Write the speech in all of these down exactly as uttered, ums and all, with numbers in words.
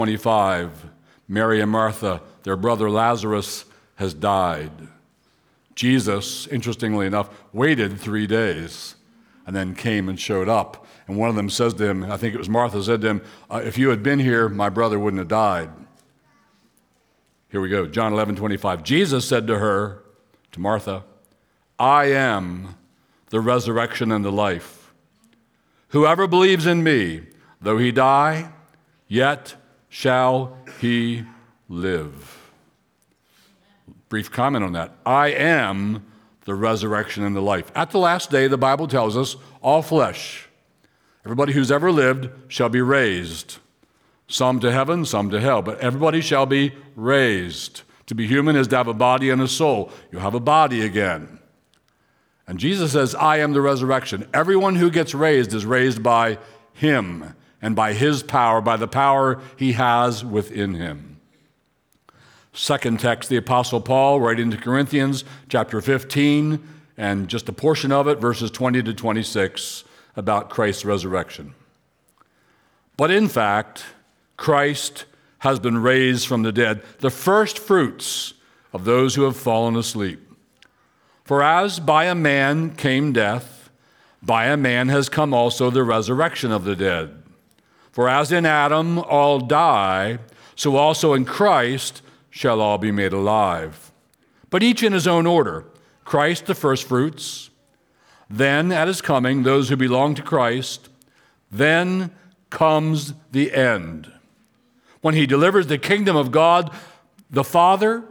twenty-five, Mary and Martha, their brother Lazarus has died. Jesus, interestingly enough, waited three days and then came and showed up. And one of them says to him, I think it was Martha, said to him, uh, if you had been here, my brother wouldn't have died. Here we go, John eleven twenty-five. Jesus said to her, to Martha, I am the resurrection and the life. Whoever believes in me, though he die, yet shall he live. Brief comment on that. I am the resurrection and the life. At the last day, the Bible tells us, all flesh, everybody who's ever lived shall be raised. Some to heaven, some to hell, but everybody shall be raised. To be human is to have a body and a soul. You'll have a body again. And Jesus says, I am the resurrection. Everyone who gets raised is raised by him and by his power, by the power he has within him. Second text, the Apostle Paul, writing to Corinthians, chapter fifteen, and just a portion of it, verses twenty to twenty-six, about Christ's resurrection. But in fact, Christ has been raised from the dead, the first fruits of those who have fallen asleep. For as by a man came death, by a man has come also the resurrection of the dead. For as in Adam all die, so also in Christ shall all be made alive. But each in his own order. Christ the firstfruits, then at his coming those who belong to Christ, then comes the end, when he delivers the kingdom of God the Father,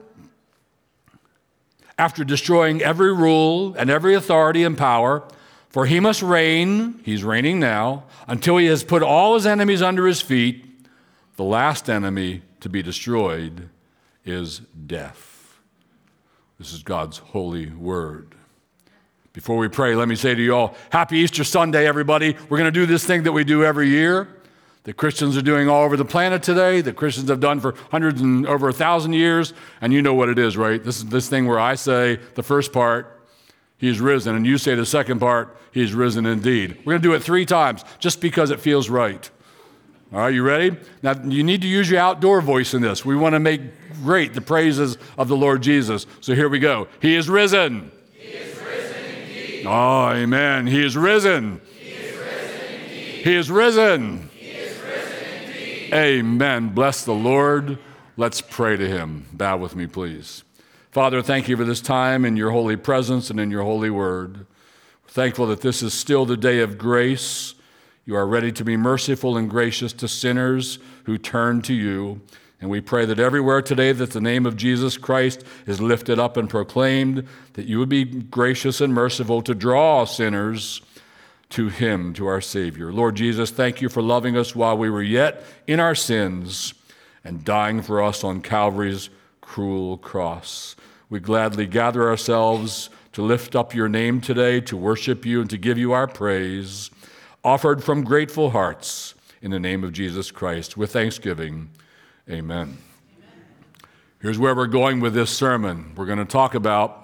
after destroying every rule and every authority and power. For he must reign, he's reigning now, until he has put all his enemies under his feet. The last enemy to be destroyed is death. This is God's holy word. Before we pray, let me say to you all, happy Easter Sunday, everybody. We're going to do this thing that we do every year, that Christians are doing all over the planet today, that Christians have done for hundreds and over a thousand years, and you know what it is, right? This is this thing where I say the first part, he is risen, and you say the second part, he is risen indeed. We're going to do it three times, just because it feels right. All right, you ready? Now, you need to use your outdoor voice in this. We want to make great the praises of the Lord Jesus. So here we go. He is risen. He is risen indeed. Oh, amen. He is risen. He is risen indeed. He is risen. He is risen indeed. Amen. Bless the Lord. Let's pray to him. Bow with me, please. Father, thank you for this time in your holy presence and in your holy word. We're thankful that this is still the day of grace. You are ready to be merciful and gracious to sinners who turn to you. And we pray that everywhere today that the name of Jesus Christ is lifted up and proclaimed, that you would be gracious and merciful to draw sinners to him, to our Savior. Lord Jesus, thank you for loving us while we were yet in our sins and dying for us on Calvary's cruel cross. We gladly gather ourselves to lift up your name today, to worship you and to give you our praise, offered from grateful hearts in the name of Jesus Christ. With thanksgiving, amen. Amen. Here's where we're going with this sermon. We're going to talk about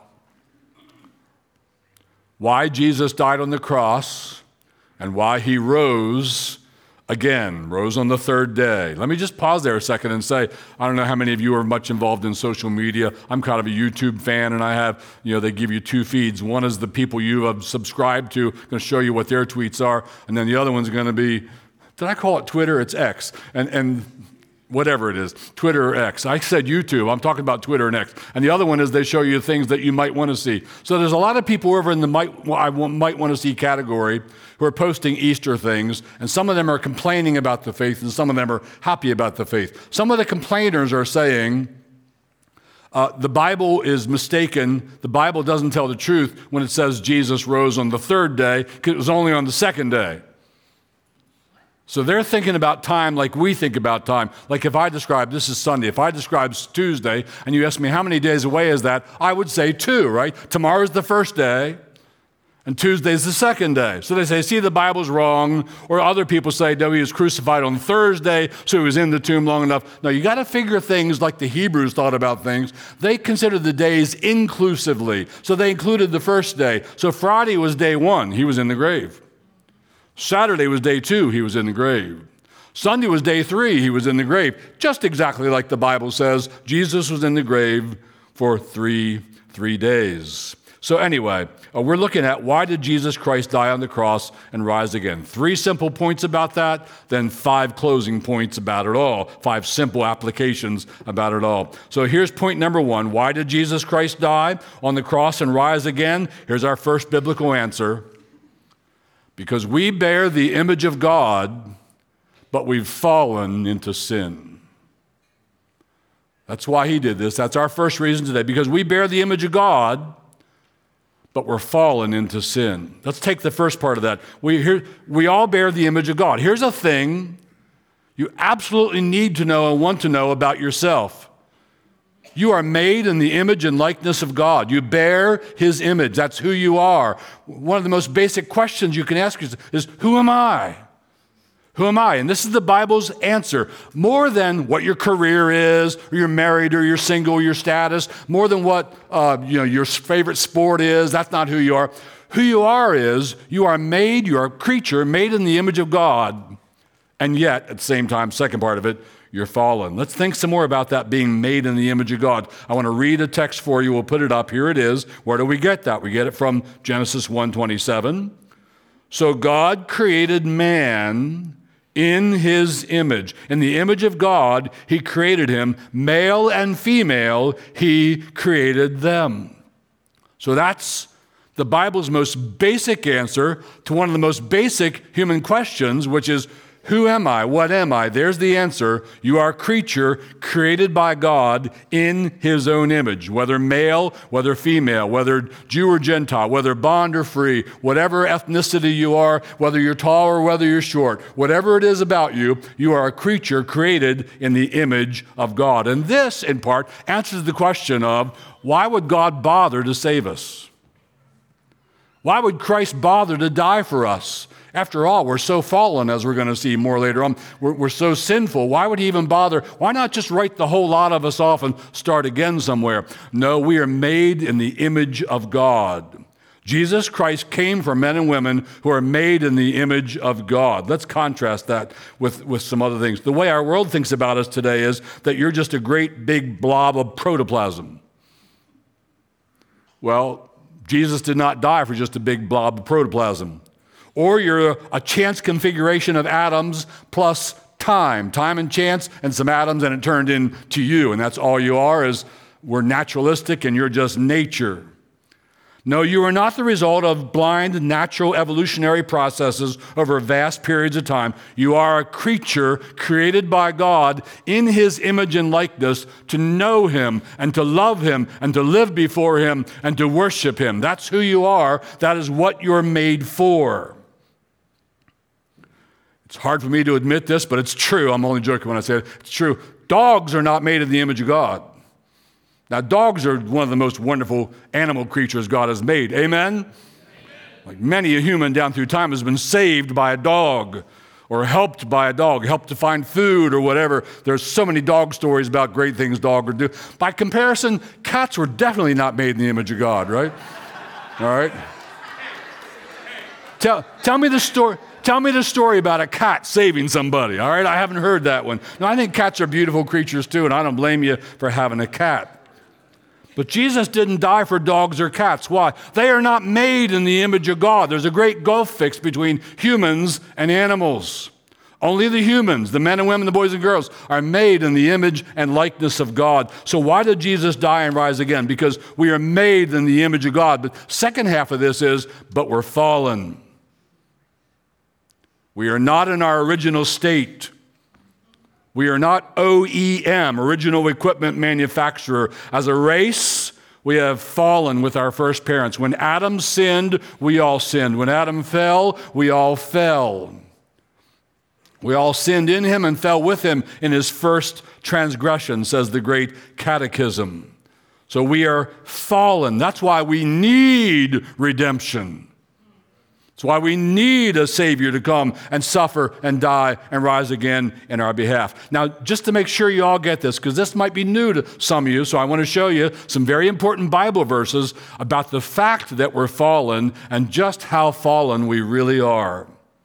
why Jesus died on the cross and why he rose again, rose on the third day. Let me just pause there a second and say, I don't know how many of you are much involved in social media. I'm kind of a YouTube fan, and I have, you know, they give you two feeds. One is the people you have subscribed to, going to show you what their tweets are, and then the other one's going to be, did I call it Twitter? It's X, and and whatever it is, Twitter or X. I said YouTube. I'm talking about Twitter and X. And the other one is they show you things that you might want to see. So there's a lot of people over in the might, I might want to see category who are posting Easter things, and some of them are complaining about the faith, and some of them are happy about the faith. Some of the complainers are saying, uh, the Bible is mistaken. The Bible doesn't tell the truth when it says Jesus rose on the third day, because it was only on the second day. So they're thinking about time like we think about time. Like if I describe, this is Sunday, if I describe Tuesday, and you ask me how many days away is that, I would say two, right? Tomorrow's the first day, and Tuesday's the second day. So they say, see, the Bible's wrong. Or other people say, no, he was crucified on Thursday, so he was in the tomb long enough. No, you got to figure things like the Hebrews thought about things. They considered the days inclusively. So they included the first day. So Friday was day one, he was in the grave. Saturday was day two, he was in the grave. Sunday was day three, he was in the grave. Just exactly like the Bible says, Jesus was in the grave for three, three days. So anyway, uh, we're looking at why did Jesus Christ die on the cross and rise again? Three simple points about that, then five closing points about it all, five simple applications about it all. So here's point number one. Why did Jesus Christ die on the cross and rise again? Here's our first biblical answer. Because we bear the image of God, but we've fallen into sin. That's why he did this. That's our first reason today. Because we bear the image of God, but we're fallen into sin. Let's take the first part of that. We, here, we all bear the image of God. Here's a thing you absolutely need to know and want to know about yourself. You are made in the image and likeness of God. You bear his image. That's who you are. One of the most basic questions you can ask yourself is, who am I? Who am I? And this is the Bible's answer. More than what your career is, or you're married, or you're single, or your status, more than what uh, you know your favorite sport is, that's not who you are. Who you are is, you are made, you are a creature made in the image of God. And yet, at the same time, second part of it, you're fallen. Let's think some more about that being made in the image of God. I want to read a text for you. We'll put it up. Here it is. Where do we get that? We get it from Genesis one twenty-seven. So God created man in his image. In the image of God, he created him. Male and female, he created them. So that's the Bible's most basic answer to one of the most basic human questions, which is, who am I? What am I? There's the answer. You are a creature created by God in his own image, whether male, whether female, whether Jew or Gentile, whether bond or free, whatever ethnicity you are, whether you're tall or whether you're short, whatever it is about you, you are a creature created in the image of God. And this, in part, answers the question of, why would God bother to save us? Why would Christ bother to die for us? After all, we're so fallen, as we're going to see more later on. We're, we're so sinful. Why would he even bother? Why not just write the whole lot of us off and start again somewhere? No, we are made in the image of God. Jesus Christ came for men and women who are made in the image of God. Let's contrast that with, with some other things. The way our world thinks about us today is that you're just a great big blob of protoplasm. Well, Jesus did not die for just a big blob of protoplasm. Or you're a chance configuration of atoms plus time, time and chance and some atoms, and it turned into you. And that's all you are, is we're naturalistic and you're just nature. No, you are not the result of blind natural evolutionary processes over vast periods of time. You are a creature created by God in his image and likeness to know him and to love him and to live before him and to worship him. That's who you are. That is what you're made for. It's hard for me to admit this, but it's true. I'm only joking when I say it. It's true. Dogs are not made in the image of God. Now, dogs are one of the most wonderful animal creatures God has made. Amen? Amen? Like many a human down through time has been saved by a dog or helped by a dog, helped to find food or whatever. There's so many dog stories about great things dogs would do. By comparison, cats were definitely not made in the image of God, right? All right? Tell, tell me the story. Tell me the story about a cat saving somebody, all right? I haven't heard that one. No, I think cats are beautiful creatures too, and I don't blame you for having a cat. But Jesus didn't die for dogs or cats. Why? They are not made in the image of God. There's a great gulf fixed between humans and animals. Only the humans, the men and women, the boys and girls, are made in the image and likeness of God. So why did Jesus die and rise again? Because we are made in the image of God. But second half of this is, but we're fallen. We are not in our original state. We are not O E M, original equipment manufacturer. As a race, we have fallen with our first parents. When Adam sinned, we all sinned. When Adam fell, we all fell. We all sinned in him and fell with him in his first transgression, says the great catechism. So we are fallen. That's why we need redemption. That's why we need a Savior to come and suffer and die and rise again in our behalf. Now, just to make sure you all get this, because this might be new to some of you, so I want to show you some very important Bible verses about the fact that we're fallen and just how fallen we really are.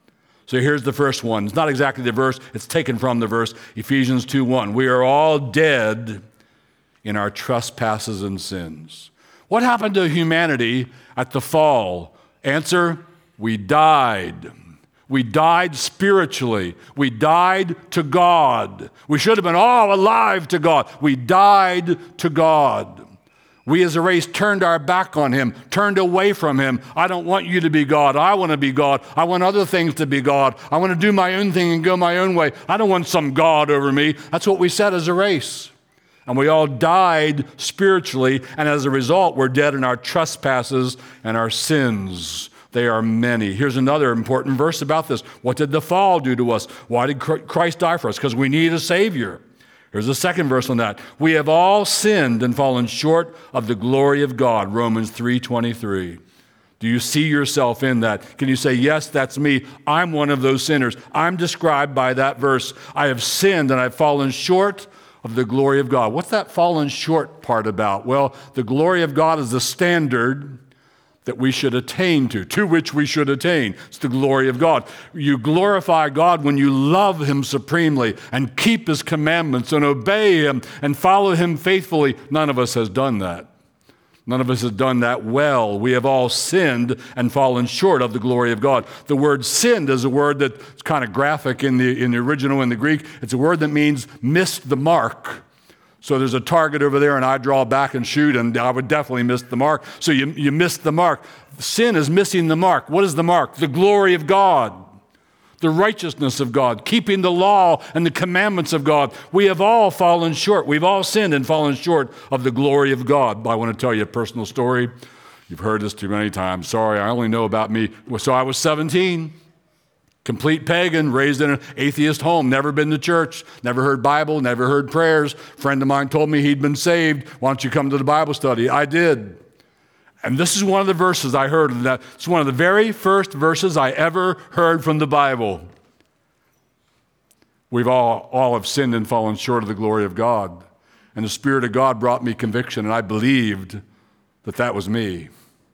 So here's the first one. It's not exactly the verse. It's taken from the verse, Ephesians two one. We are all dead in our trespasses and sins. What happened to humanity at the fall? Answer, we died. We died spiritually. We died to God. We should have been all alive to God. We died to God. We as a race turned our back on him, turned away from him. I don't want you to be God. I want to be God. I want other things to be God. I want to do my own thing and go my own way. I don't want some God over me. That's what we said as a race. And we all died spiritually, and as a result, we're dead in our trespasses and our sins. They are many. Here's another important verse about this. What did the fall do to us? Why did Christ die for us? Because we need a Savior. Here's a second verse on that. We have all sinned and fallen short of the glory of God, Romans three twenty-three. Do you see yourself in that? Can you say, yes, that's me. I'm one of those sinners. I'm described by that verse. I have sinned and I've fallen short of the glory of God. What's that fallen short part about? Well, the glory of God is the standard that we should attain to, to which we should attain. It's the glory of God. You glorify God when you love him supremely and keep his commandments and obey him and follow him faithfully. None of us has done that. None of us has done that well. We have all sinned and fallen short of the glory of God. The word sinned is a word that's kind of graphic in the, in the original in the Greek. It's a word that means missed the mark. So there's a target over there and I draw back and shoot and I would definitely miss the mark. So you, you missed the mark. Sin is missing the mark. What is the mark? The glory of God, the righteousness of God, keeping the law and the commandments of God. We have all fallen short. We've all sinned and fallen short of the glory of God. But I want to tell you a personal story. You've heard this too many times. Sorry, I only know about me. So I was seventeen. Complete pagan, raised in an atheist home, never been to church, never heard Bible, never heard prayers. A friend of mine told me he'd been saved. Why don't you come to the Bible study? I did. And this is one of the verses I heard. That it's one of the very first verses I ever heard from the Bible. We've all, all have sinned and fallen short of the glory of God. And the Spirit of God brought me conviction, and I believed that that was me.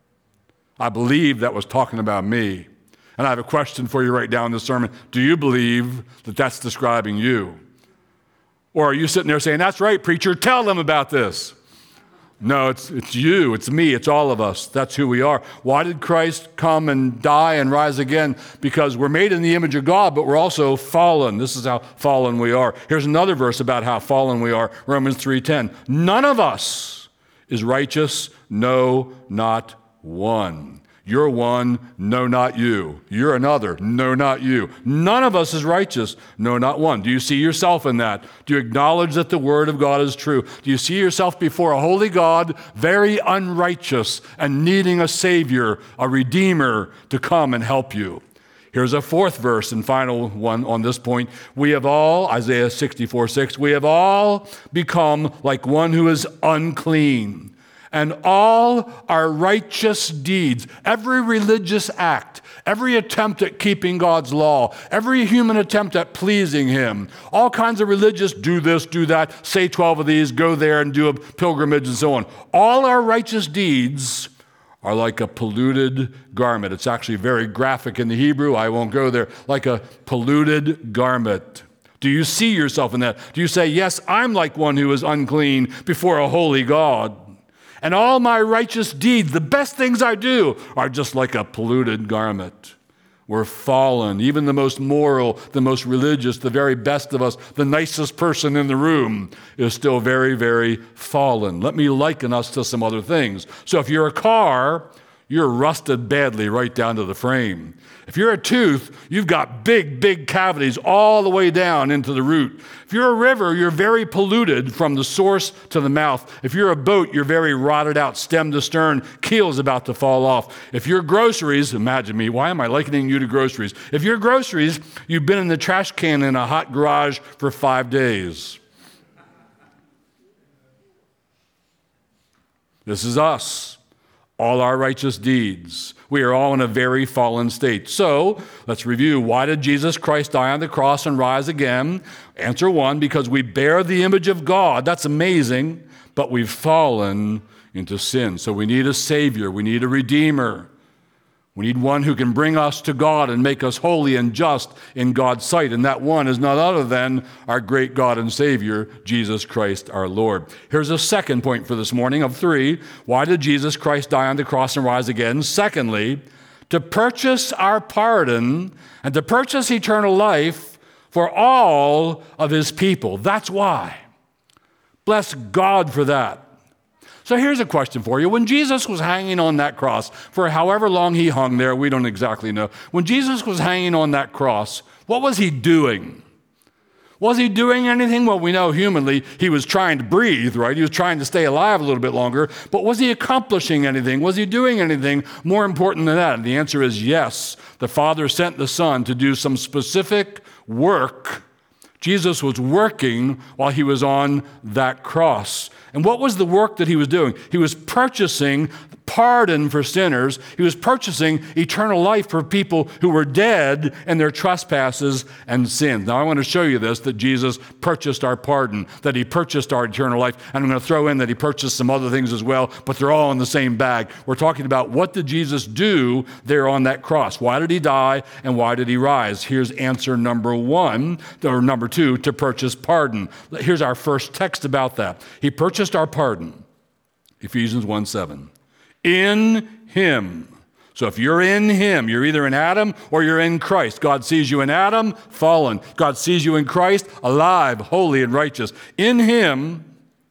I believed that was talking about me. And I have a question for you right now in this sermon. Do you believe that that's describing you? Or are you sitting there saying, that's right, preacher, tell them about this? No, it's it's you, it's me, it's all of us. That's who we are. Why did Christ come and die and rise again? Because we're made in the image of God, but we're also fallen. This is how fallen we are. Here's another verse about how fallen we are, Romans three ten. None of us is righteous, no, not one. You're one, no, not you. You're another, no, not you. None of us is righteous, no, not one. Do you see yourself in that? Do you acknowledge that the Word of God is true? Do you see yourself before a holy God, very unrighteous and needing a Savior, a Redeemer to come and help you? Here's a fourth verse and final one on this point. We have all, Isaiah sixty-four six, we have all become like one who is unclean. And all our righteous deeds, every religious act, every attempt at keeping God's law, every human attempt at pleasing him, all kinds of religious do this, do that, say twelve of these, go there and do a pilgrimage and so on. All our righteous deeds are like a polluted garment. It's actually very graphic in the Hebrew. I won't go there. Like a polluted garment. Do you see yourself in that? Do you say, yes, I'm like one who is unclean before a holy God? And all my righteous deeds, the best things I do, are just like a polluted garment. We're fallen. Even the most moral, the most religious, the very best of us, the nicest person in the room is still very, very fallen. Let me liken us to some other things. So if you're a car, you're rusted badly right down to the frame. If you're a tooth, you've got big, big cavities all the way down into the root. If you're a river, you're very polluted from the source to the mouth. If you're a boat, you're very rotted out, stem to stern, keel's about to fall off. If you're groceries, imagine me, why am I likening you to groceries? If you're groceries, you've been in the trash can in a hot garage for five days. This is us. All our righteous deeds. We are all in a very fallen state. So, let's review. Why did Jesus Christ die on the cross and rise again? Answer one, because we bear the image of God. That's amazing. But we've fallen into sin. So we need a Savior. We need a Redeemer. We need one who can bring us to God and make us holy and just in God's sight. And that one is none other than our great God and Savior, Jesus Christ our Lord. Here's a second point for this morning of three. Why did Jesus Christ die on the cross and rise again? Secondly, to purchase our pardon and to purchase eternal life for all of his people. That's why. Bless God for that. So here's a question for you. When Jesus was hanging on that cross, for however long he hung there, we don't exactly know. When Jesus was hanging on that cross, what was he doing? Was he doing anything? Well, we know humanly he was trying to breathe, right? He was trying to stay alive a little bit longer. But was he accomplishing anything? Was he doing anything more important than that? And the answer is yes. The Father sent the Son to do some specific work. Jesus was working while he was on that cross. And what was the work that he was doing? He was purchasing pardon for sinners. He was purchasing eternal life for people who were dead in their trespasses and sins. Now, I want to show you this, that Jesus purchased our pardon, that he purchased our eternal life. And I'm going to throw in that he purchased some other things as well, but they're all in the same bag. We're talking about what did Jesus do there on that cross? Why did he die and why did he rise? Here's answer number one, or number two, to purchase pardon. Here's our first text about that. He purchased our pardon. Ephesians one seven. In him. So if you're in him, you're either in Adam or you're in Christ. God sees you in Adam, fallen. God sees you in Christ, alive, holy, and righteous. In him,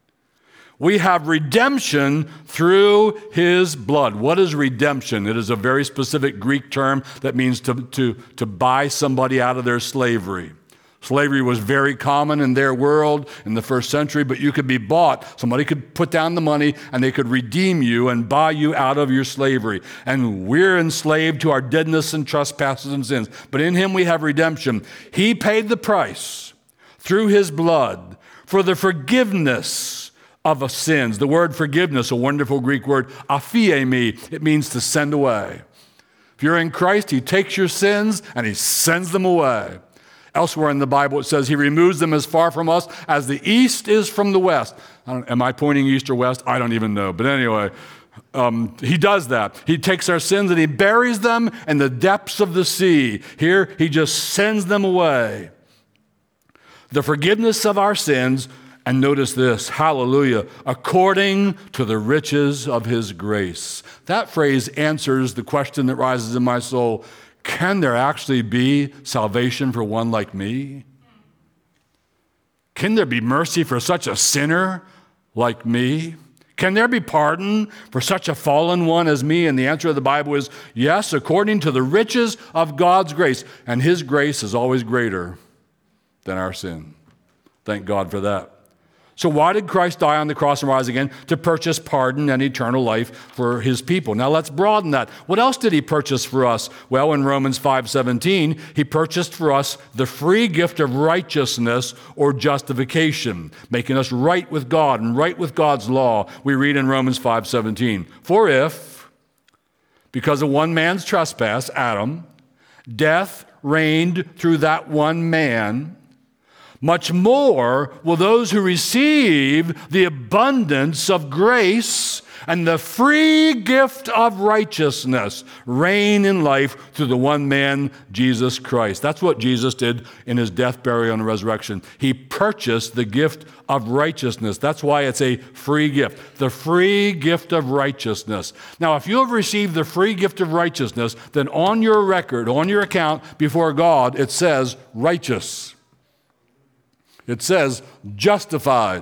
we have redemption through his blood. What is redemption? It is a very specific Greek term that means to, to, to buy somebody out of their slavery. Slavery was very common in their world in the first century, but you could be bought. Somebody could put down the money and they could redeem you and buy you out of your slavery. And we're enslaved to our deadness and trespasses and sins. But in him we have redemption. He paid the price through his blood for the forgiveness of sins. The word forgiveness, a wonderful Greek word, aphiemi, it means to send away. If you're in Christ, he takes your sins and he sends them away. Elsewhere in the Bible, it says he removes them as far from us as the east is from the west. I don't, am I pointing east or west? I don't even know. But anyway, um, he does that. He takes our sins and he buries them in the depths of the sea. Here, he just sends them away. The forgiveness of our sins, and notice this, hallelujah, according to the riches of his grace. That phrase answers the question that rises in my soul. Can there actually be salvation for one like me? Can there be mercy for such a sinner like me? Can there be pardon for such a fallen one as me? And the answer of the Bible is yes, according to the riches of God's grace. And his grace is always greater than our sin. Thank God for that. So why did Christ die on the cross and rise again? To purchase pardon and eternal life for his people. Now let's broaden that. What else did he purchase for us? Well, in Romans five seventeen, he purchased for us the free gift of righteousness or justification, making us right with God and right with God's law. We read in Romans five seventeen, for if, because of one man's trespass, Adam, death reigned through that one man, much more will those who receive the abundance of grace and the free gift of righteousness reign in life through the one man, Jesus Christ. That's what Jesus did in his death, burial, and resurrection. He purchased the gift of righteousness. That's why it's a free gift, the free gift of righteousness. Now, if you have received the free gift of righteousness, then on your record, on your account before God, it says righteous. It says justified.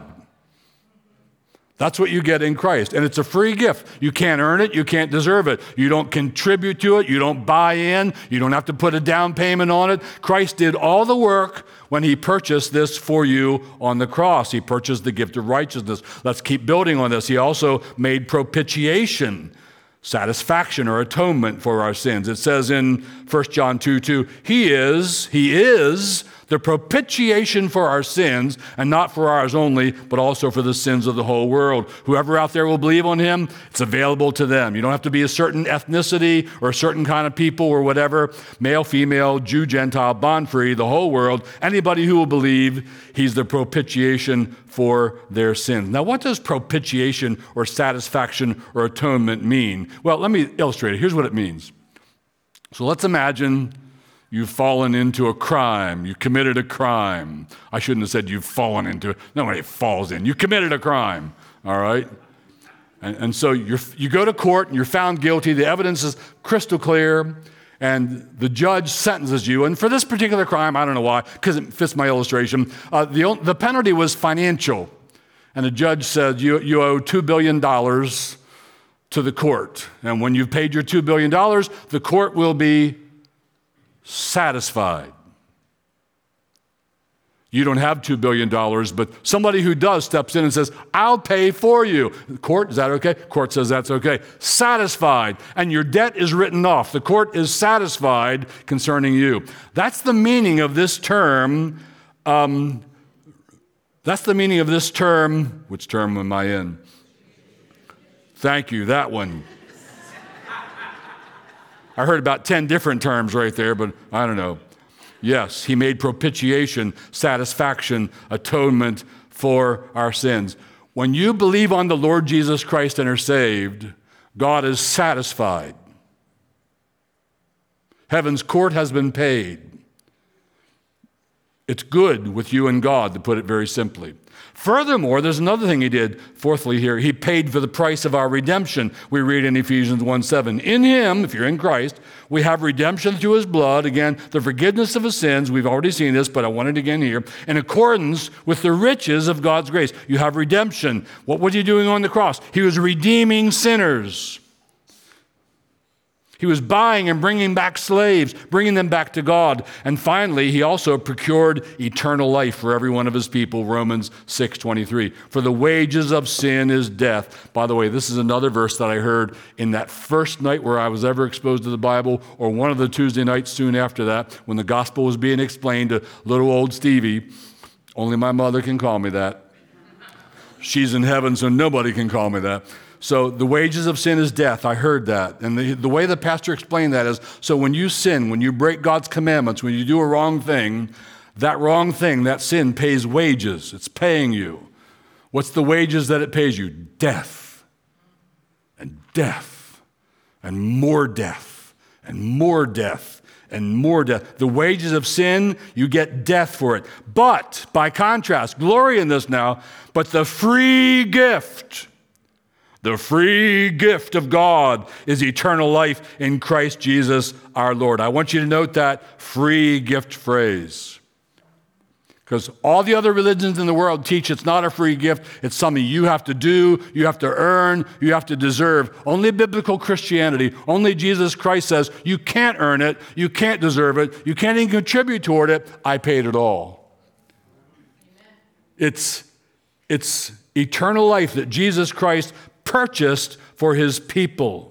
That's what you get in Christ. And it's a free gift. You can't earn it. You can't deserve it. You don't contribute to it. You don't buy in. You don't have to put a down payment on it. Christ did all the work when he purchased this for you on the cross. He purchased the gift of righteousness. Let's keep building on this. He also made propitiation, satisfaction or atonement for our sins. It says in First John two two, he is, he is the propitiation for our sins, and not for ours only, but also for the sins of the whole world. Whoever out there will believe on him, it's available to them. You don't have to be a certain ethnicity or a certain kind of people or whatever, male, female, Jew, Gentile, bond free, the whole world. Anybody who will believe, he's the propitiation for their sins. Now, what does propitiation or satisfaction or atonement mean? Well, let me illustrate it. Here's what it means. So let's imagine you've fallen into a crime. You committed a crime. I shouldn't have said you've fallen into it. Nobody falls in. You committed a crime, all right? And, and so you're, you go to court and you're found guilty. The evidence is crystal clear, and the judge sentences you. And for this particular crime, I don't know why, because it fits my illustration, uh, the, the penalty was financial. And the judge said, you, you owe two billion dollars to the court. And when you've paid your two billion dollars, the court will be satisfied. You don't have two billion dollars, but somebody who does steps in and says, I'll pay for you. Court, is that okay? Court says that's okay. Satisfied. And your debt is written off. The court is satisfied concerning you. That's the meaning of this term. Um, that's the meaning of this term. Which term am I in? Thank you, that one. I heard about ten different terms right there, but I don't know. Yes, he made propitiation, satisfaction, atonement for our sins. When you believe on the Lord Jesus Christ and are saved, God is satisfied. Heaven's court has been paid. It's good with you and God, to put it very simply. Furthermore, there's another thing he did, fourthly here. He paid for the price of our redemption. We read in Ephesians one seven. In him, if you're in Christ, we have redemption through his blood. Again, the forgiveness of his sins. We've already seen this, but I want it again here. In accordance with the riches of God's grace. You have redemption. What was he doing on the cross? He was redeeming sinners. He was buying and bringing back slaves, bringing them back to God. And finally, he also procured eternal life for every one of his people, Romans six twenty-three. For the wages of sin is death. By the way, this is another verse that I heard in that first night where I was ever exposed to the Bible, or one of the Tuesday nights soon after that, when the gospel was being explained to little old Stevie. Only my mother can call me that. She's in heaven, so nobody can call me that. So the wages of sin is death. I heard that. And the, the way the pastor explained that is, so when you sin, when you break God's commandments, when you do a wrong thing, that wrong thing, that sin pays wages. It's paying you. What's the wages that it pays you? Death. And death. And more death. And more death. And more death. The wages of sin, you get death for it. But, by contrast, glory in this now, but the free gift... The free gift of God is eternal life in Christ Jesus our Lord. I want you to note that free gift phrase. Because all the other religions in the world teach it's not a free gift. It's something you have to do, you have to earn, you have to deserve. Only biblical Christianity, only Jesus Christ says you can't earn it, you can't deserve it, you can't even contribute toward it. I paid it all. Amen. It's, it's eternal life that Jesus Christ purchased for his people.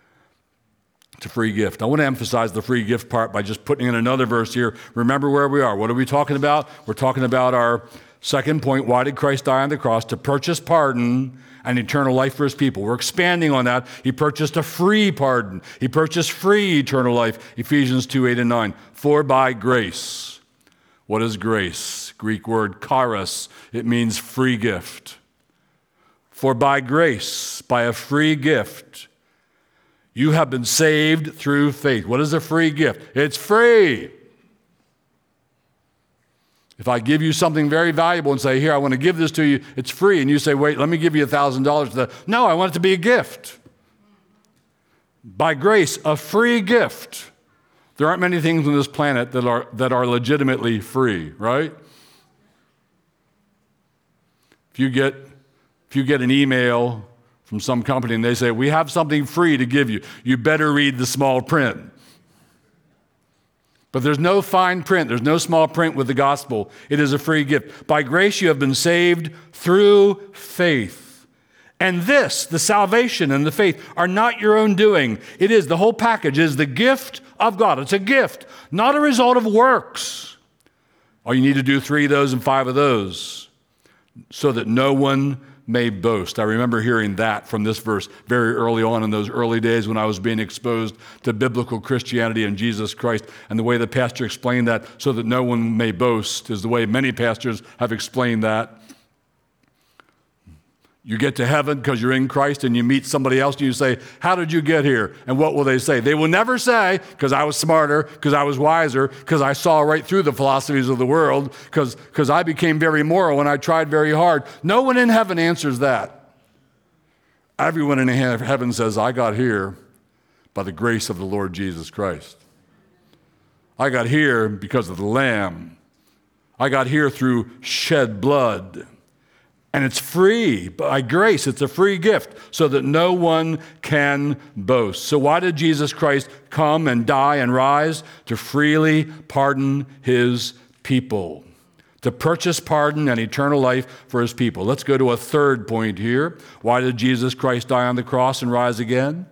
It's a free gift. I want to emphasize the free gift part by just putting in another verse here. Remember where we are. What are we talking about? We're talking about our second point. Why did Christ die on the cross? To purchase pardon and eternal life for his people. We're expanding on that. He purchased a free pardon. He purchased free eternal life. Ephesians two, eight and nine. For by grace. What is grace? Greek word charis. It means free gift. For by grace, by a free gift, you have been saved through faith. What is a free gift? It's free. If I give you something very valuable and say, here, I want to give this to you, it's free. And you say, wait, let me give you one thousand dollars for that. No, I want it to be a gift. By grace, a free gift. There aren't many things on this planet that are, that are legitimately free, right? If you get... If you get an email from some company and they say, we have something free to give you, you better read the small print. But there's no fine print. There's no small print with the gospel. It is a free gift. By grace you have been saved through faith. And this, the salvation and the faith, are not your own doing. It is, the whole package is the gift of God. It's a gift, not a result of works. Oh, you need to do three of those and five of those so that no one may boast. I remember hearing that from this verse very early on in those early days when I was being exposed to biblical Christianity and Jesus Christ. And the way the pastor explained that, so that no one may boast, is the way many pastors have explained that. You get to heaven because you're in Christ and you meet somebody else and you say, how did you get here? And what will they say? They will never say, because I was smarter, because I was wiser, because I saw right through the philosophies of the world, because because I became very moral and I tried very hard. No one in heaven answers that. Everyone in heaven says, I got here by the grace of the Lord Jesus Christ. I got here because of the Lamb. I got here through shed blood. And it's free, by grace. It's a free gift so that no one can boast. So why did Jesus Christ come and die and rise? To freely pardon his people, to purchase pardon and eternal life for his people. Let's go to a third point here. Why did Jesus Christ die on the cross and rise again?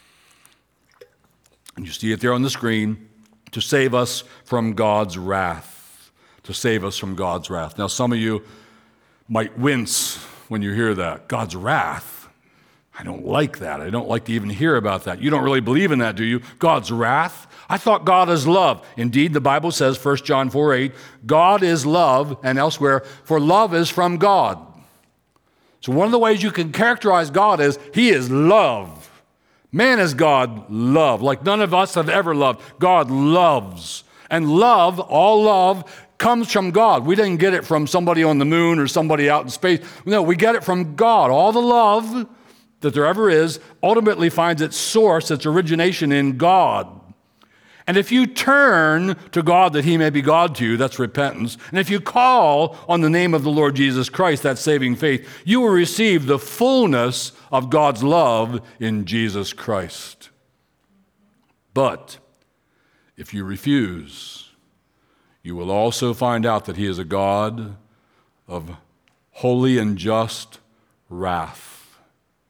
And you see it there on the screen. To save us from God's wrath. To save us from God's wrath. Now, some of you might wince when you hear that. God's wrath. I don't like that. I don't like to even hear about that. You don't really believe in that, do you? God's wrath? I thought God is love. Indeed, the Bible says, First John four eight, God is love, and elsewhere, for love is from God. So one of the ways you can characterize God is he is love. Man is God love, like none of us have ever loved. God loves. And love, all love, comes from God. We didn't get it from somebody on the moon or somebody out in space. No, we get it from God. All the love that there ever is ultimately finds its source, its origination in God. And if you turn to God that he may be God to you, that's repentance. And if you call on the name of the Lord Jesus Christ, that's saving faith, you will receive the fullness of God's love in Jesus Christ. But if you refuse, you will also find out that he is a God of holy and just wrath.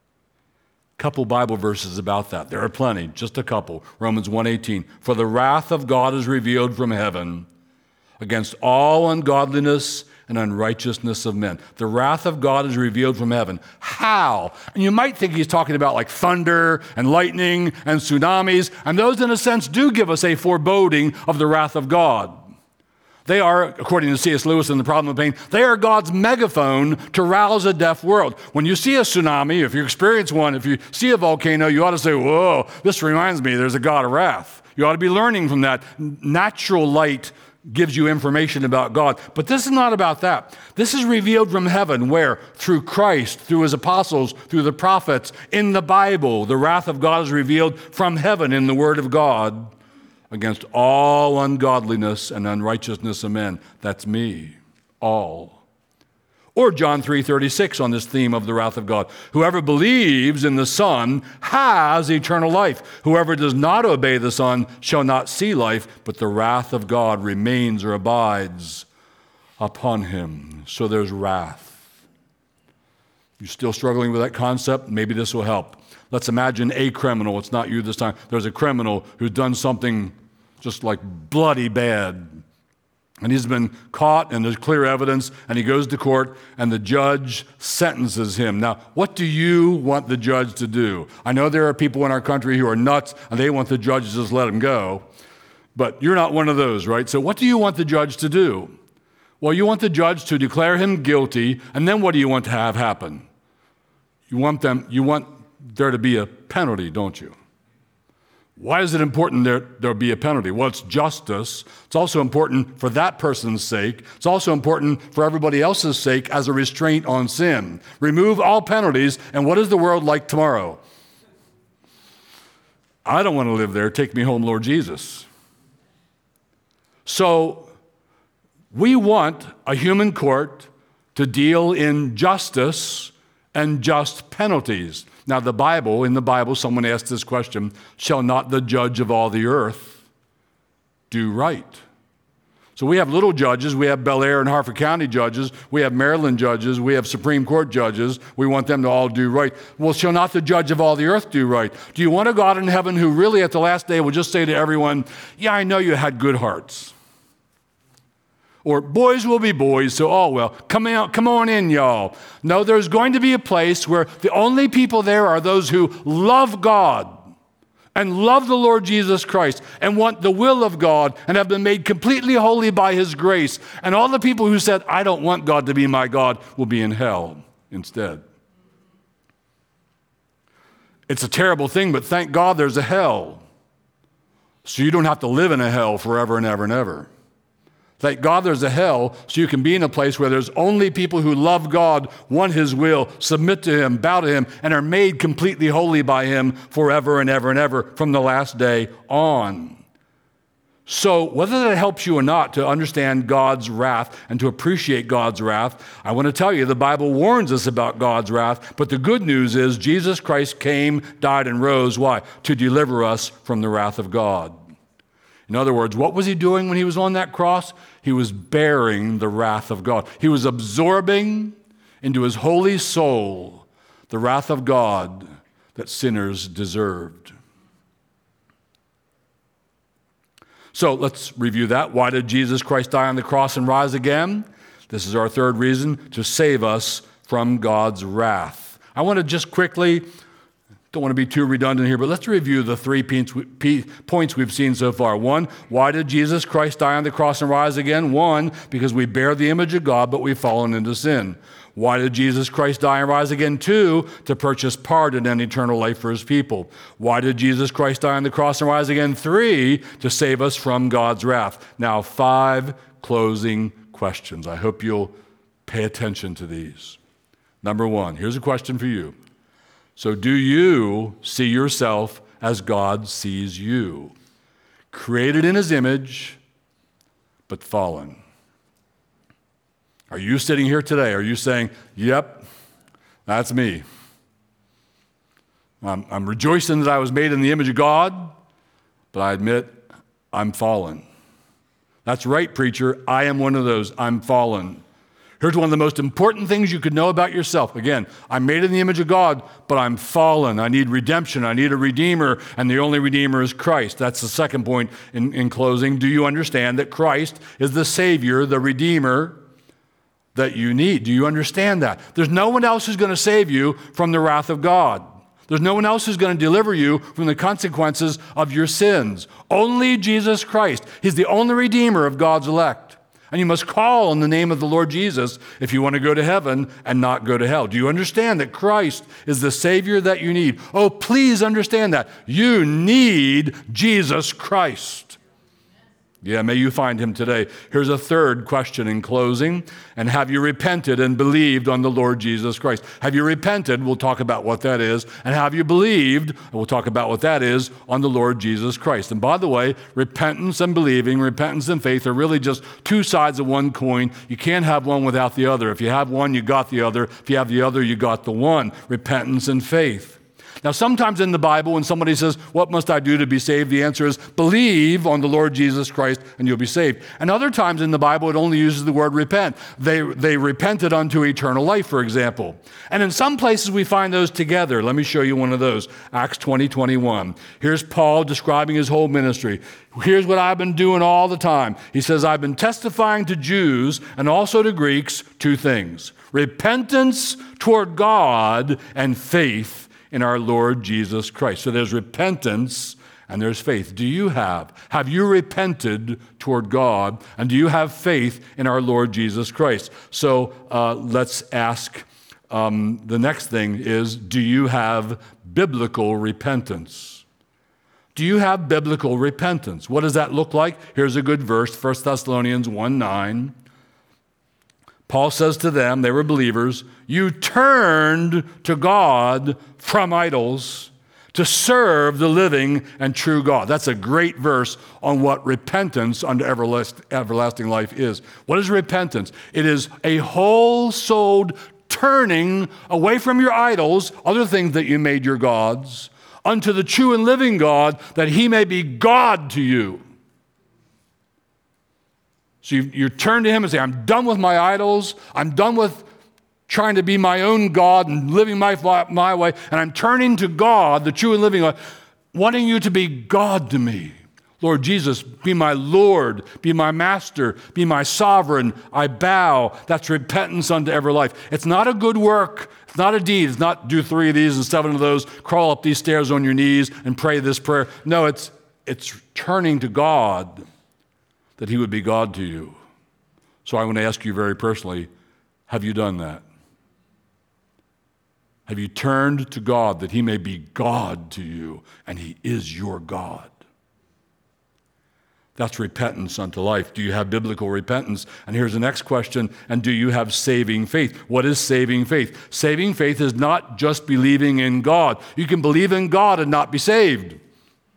Couple Bible verses about that. There are plenty, just a couple. Romans one eighteen. For the wrath of God is revealed from heaven against all ungodliness and unrighteousness of men. The wrath of God is revealed from heaven. How? And you might think he's talking about like thunder and lightning and tsunamis, and those in a sense do give us a foreboding of the wrath of God. They are, according to C S Lewis in The Problem of Pain, they are God's megaphone to rouse a deaf world. When you see a tsunami, if you experience one, if you see a volcano, you ought to say, whoa, this reminds me there's a God of wrath. You ought to be learning from that. Natural light gives you information about God. But this is not about that. This is revealed from heaven where? Through Christ, through his apostles, through the prophets, in the Bible. The wrath of God is revealed from heaven in the Word of God against all ungodliness and unrighteousness of men. That's me, all. Or John three thirty-six on this theme of the wrath of God. Whoever believes in the Son has eternal life. Whoever does not obey the Son shall not see life, but the wrath of God remains or abides upon him. So there's wrath. You still struggling with that concept? Maybe this will help. Let's imagine a criminal. It's not you this time. There's a criminal who's done something just like bloody bad. And he's been caught, and there's clear evidence, and he goes to court, and the judge sentences him. Now, what do you want the judge to do? I know there are people in our country who are nuts, and they want the judge to just let him go. But you're not one of those, right? So what do you want the judge to do? Well, you want the judge to declare him guilty, and then what do you want to have happen? You want them, you want there to be a penalty, don't you? Why is it important there there be a penalty? Well, it's justice. It's also important for that person's sake. It's also important for everybody else's sake as a restraint on sin. Remove all penalties, and what is the world like tomorrow? I don't want to live there. Take me home, Lord Jesus. So we want a human court to deal in justice and just penalties. Now, the Bible, in the Bible, someone asked this question, shall not the judge of all the earth do right? So we have little judges. We have Bel Air and Harford County judges. We have Maryland judges. We have Supreme Court judges. We want them to all do right. Well, shall not the judge of all the earth do right? Do you want a God in heaven who really at the last day will just say to everyone, yeah, I know you had good hearts. Or boys will be boys, so oh well, come out, come on in, y'all. No, there's going to be a place where the only people there are those who love God and love the Lord Jesus Christ and want the will of God and have been made completely holy by his grace. And all the people who said, I don't want God to be my God, will be in hell instead. It's a terrible thing, but thank God there's a hell. So you don't have to live in a hell forever and ever and ever. Thank God there's a hell so you can be in a place where there's only people who love God, want His will, submit to Him, bow to Him, and are made completely holy by Him forever and ever and ever from the last day on. So whether that helps you or not to understand God's wrath and to appreciate God's wrath, I want to tell you the Bible warns us about God's wrath, but the good news is Jesus Christ came, died, and rose. Why? To deliver us from the wrath of God. In other words, what was He doing when He was on that cross? He was bearing the wrath of God. He was absorbing into His holy soul the wrath of God that sinners deserved. So let's review that. Why did Jesus Christ die on the cross and rise again? This is our third reason, to save us from God's wrath. I want to just quickly, don't want to be too redundant here, but let's review the three points we've seen so far. One, why did Jesus Christ die on the cross and rise again? One, because we bear the image of God, but we've fallen into sin. Why did Jesus Christ die and rise again? Two, to purchase pardon and eternal life for His people. Why did Jesus Christ die on the cross and rise again? Three, to save us from God's wrath. Now, five closing questions. I hope you'll pay attention to these. Number one, here's a question for you. So do you see yourself as God sees you? Created in His image, but fallen. Are you sitting here today? Are you saying, yep, that's me? I'm, I'm rejoicing that I was made in the image of God, but I admit I'm fallen. That's right, preacher. I am one of those. I'm fallen. Here's one of the most important things you could know about yourself. Again, I'm made in the image of God, but I'm fallen. I need redemption. I need a redeemer, and the only redeemer is Christ. That's the second point in, in closing. Do you understand that Christ is the Savior, the Redeemer that you need? Do you understand that? There's no one else who's going to save you from the wrath of God. There's no one else who's going to deliver you from the consequences of your sins. Only Jesus Christ. He's the only Redeemer of God's elect. And you must call on the name of the Lord Jesus if you want to go to heaven and not go to hell. Do you understand that Christ is the Savior that you need? Oh, please understand that. You need Jesus Christ. Yeah, may you find Him today. Here's a third question in closing. And have you repented and believed on the Lord Jesus Christ? Have you repented? We'll talk about what that is. And have you believed? And we'll talk about what that is on the Lord Jesus Christ. And by the way, repentance and believing, repentance and faith are really just two sides of one coin. You can't have one without the other. If you have one, you got the other. If you have the other, you got the one. Repentance and faith. Now, sometimes in the Bible, when somebody says, what must I do to be saved? The answer is, believe on the Lord Jesus Christ and you'll be saved. And other times in the Bible, it only uses the word repent. They, they repented unto eternal life, for example. And in some places, we find those together. Let me show you one of those. Acts twenty, twenty-one. Here's Paul describing his whole ministry. Here's what I've been doing all the time. He says, I've been testifying to Jews and also to Greeks two things: repentance toward God and faith in our Lord Jesus Christ. So there's repentance and there's faith. Do you have? Have you repented toward God? And do you have faith in our Lord Jesus Christ? So uh, let's ask, um, the next thing is, do you have biblical repentance? Do you have biblical repentance? What does that look like? Here's a good verse, First Thessalonians one nine. Paul says to them, they were believers, you turned to God from idols to serve the living and true God. That's a great verse on what repentance unto everlasting life is. What is repentance? It is a whole-souled turning away from your idols, other things that you made your gods, unto the true and living God, that He may be God to you. So you, you turn to Him and say, I'm done with my idols. I'm done with trying to be my own God and living my, my way. And I'm turning to God, the true and living God, wanting you to be God to me. Lord Jesus, be my Lord, be my master, be my sovereign. I bow. That's repentance unto ever life. It's not a good work. It's not a deed. It's not do three of these and seven of those, crawl up these stairs on your knees and pray this prayer. No, it's it's turning to God, that He would be God to you. So I want to ask you very personally, have you done that? Have you turned to God that he may be God to you, and he is your God? That's repentance unto life. Do you have biblical repentance? And here's the next question, and do you have saving faith? What is saving faith? Saving faith is not just believing in God. You can believe in God and not be saved. The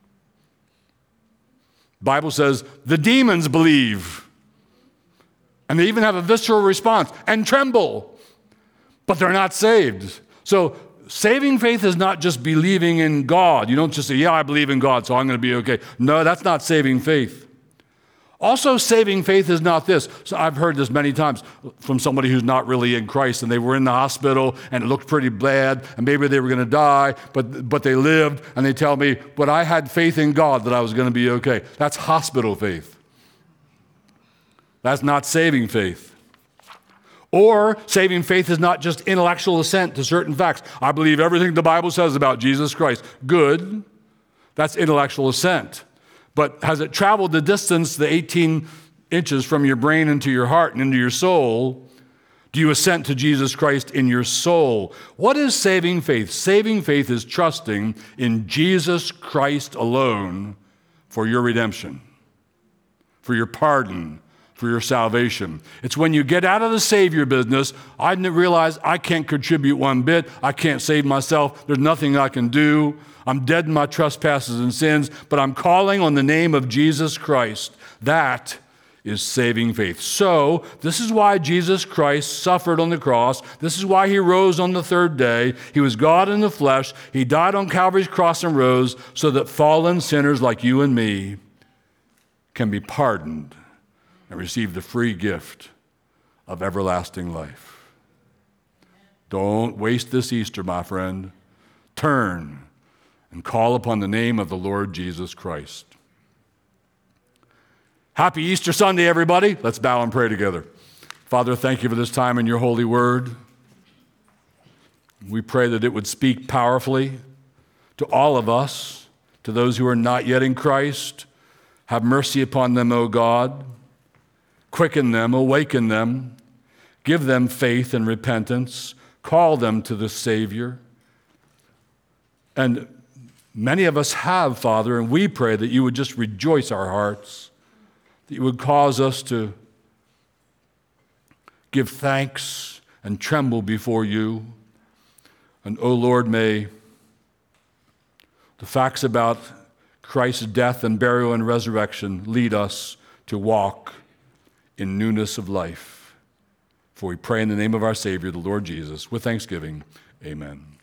Bible says the demons believe, and they even have a visceral response and tremble, but they're not saved. So saving faith is not just believing in God. You don't just say, yeah, I believe in God, so I'm going to be okay. No, that's not saving faith. Also, saving faith is not this. So I've heard this many times from somebody who's not really in Christ, and they were in the hospital, and it looked pretty bad, and maybe they were going to die, but, but they lived, and they tell me, but I had faith in God that I was going to be okay. That's hospital faith. That's not saving faith. Or saving faith is not just intellectual assent to certain facts. I believe everything the Bible says about Jesus Christ. Good. That's intellectual assent. But has it traveled the distance, the eighteen inches from your brain into your heart and into your soul? Do you assent to Jesus Christ in your soul? What is saving faith? Saving faith is trusting in Jesus Christ alone for your redemption, for your pardon, for your salvation. It's when you get out of the Savior business, I realize I can't contribute one bit. I can't save myself. There's nothing I can do. I'm dead in my trespasses and sins, but I'm calling on the name of Jesus Christ. That is saving faith. So, this is why Jesus Christ suffered on the cross. This is why he rose on the third day. He was God in the flesh. He died on Calvary's cross and rose so that fallen sinners like you and me can be pardoned and receive the free gift of everlasting life. Don't waste this Easter, my friend. Turn and call upon the name of the Lord Jesus Christ. Happy Easter Sunday, everybody. Let's bow and pray together. Father, thank you for this time in your holy word. We pray that it would speak powerfully to all of us, to those who are not yet in Christ. Have mercy upon them, O God. Quicken them, awaken them, give them faith and repentance, call them to the Savior. And many of us have, Father, and we pray that you would just rejoice our hearts, that you would cause us to give thanks and tremble before you. And, O Lord, may the facts about Christ's death and burial and resurrection lead us to walk in newness of life. For we pray in the name of our Savior, the Lord Jesus, with thanksgiving. Amen.